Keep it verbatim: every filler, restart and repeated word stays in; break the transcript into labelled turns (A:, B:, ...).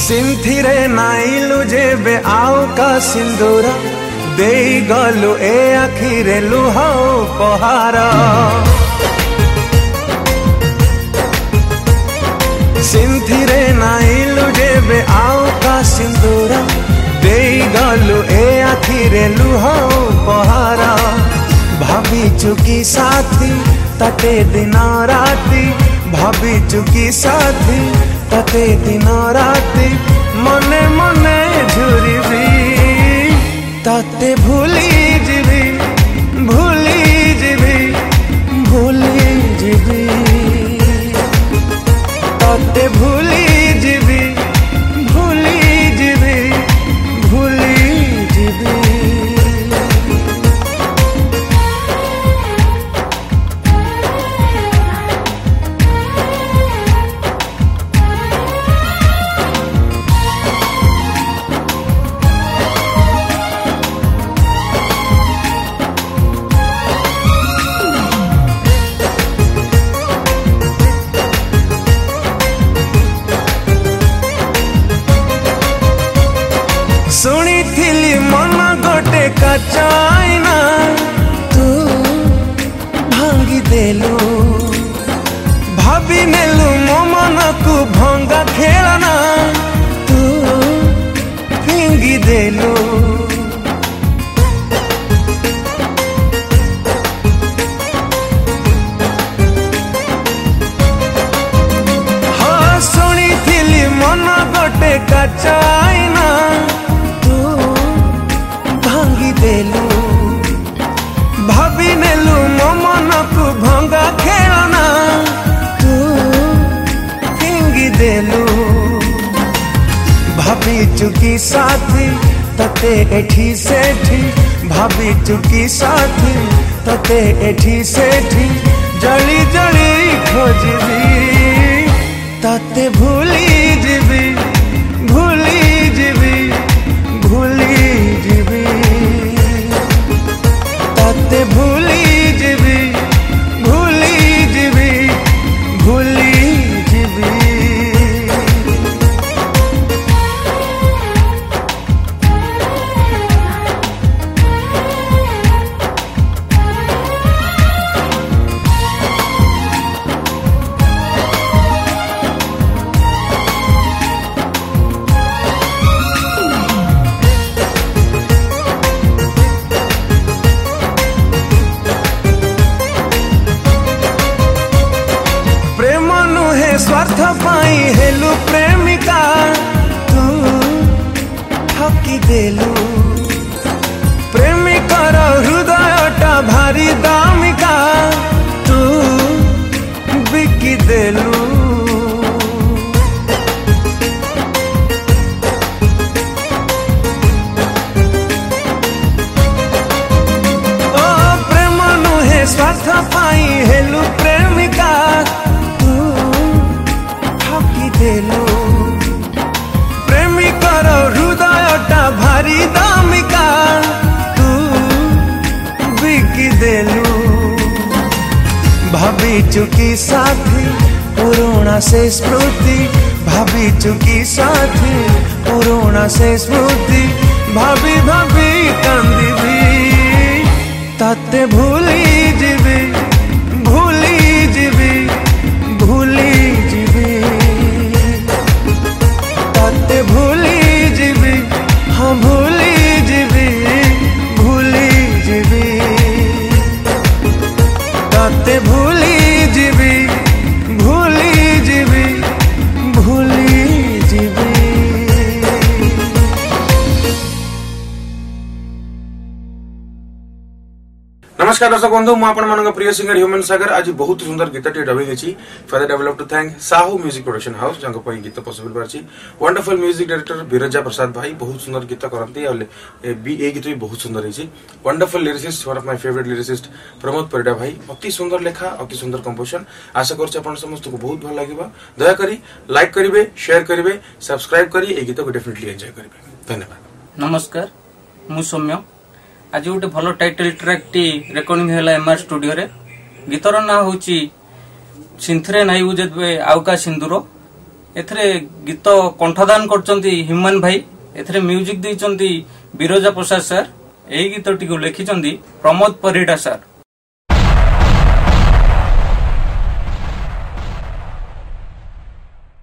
A: सिंथिरे नाइलु जेबे आउ का सिंदूर दे गलु ए आखिरे लुह उपहार सिंथिरे नाइलु जेबे आउ का सिंदूर दे गलु ए आखिरे लुह उपहार भाभी चुकी साथी तते दिन राती भाभी चुकी साथी तते दिन राती मने मने झुरिबी तते भूली जीवी भूली जीवी भूली जीवी तते भूली जीवी भूली जीवी भूली जीवी सुनी थिली मन गोटे कचाइना तू भांगी देलु भाभी नेलु मो मन को भंगा खेलना तू फिंगी देलु हाँ सुनी थिली मन गोटे कचाइना देलु भाभी नेलु मो मन को भंगा खेलना तू फिंगी देलु भाभी चुकी साथी तते एठी सेठी भाभी चुकी साथी तते एठी सेठी जली जली खोजबी तते भूली जीवी भूली जीवी भूली जीवी तते भूली जीवी भूली जीवी भूली जीवी स्वार्थ पाई हेलु प्रेमिका तू ठकी देलु प्रेमिकार हृदयटा भारी दामिका तू बिकी देलु ओ प्रेम नुहे स्वार्थ पाई हेलु प्रेमिका देलु प्रेमिकार हृदयटा भारी दामिका तू बिकी देलु भाभी चुकी साथी पुराना से स्मृति भाभी चुकी साथी पुराना से स्मृति भाभी भाभी कांदिबी तते भूली जीवी भूली जीवी भूली जीवी तते भूली जीवी हाँ भूली जीवी भूली जीवी तते भूली जीवी भूली जीवी भूली जीवी।
B: नमस्कार दर्शक बंधु मुझे प्रिय सिंगर ह्यूमन सागर आज बहुत सुंदर गीत डबिंग अच्छी for that I would like to thank Sahu music production house जंग पई गीत पॉसिबल परछि wonderful music director Birja Prasad भाई बहुत सुंदर गीत करंती और बी ए गीत भी बहुत सुंदर है wonderful lyricist one of my favourite lyricist Pramod Parida भाई अति सुंदर लेखा अति सुंदर कंपोजिशन आशा करछि आपण समस्त को बहुत भल लागिबा दया करी लाइक करिवे शेयर करिवे सब्सक्राइब करी ए गीत को डेफिनेटली एंजॉय करिवे धन्यवाद।
C: नमस्कार मु सौम्य आज गोटे भल टाइटल ट्रैक टी रेकर्डिंग है एमआर स्टूडियो रे गीतर ना होची सिंथरे नाइबु जेबे आउका सिंदूर एथरे गीत कंठदान करचंती ह्यूमन भाई एथरे म्यूजिक दैचंती बिरजा प्रसाद सर एई गीतटी को लिखिचंती प्रमोद परिडा सर।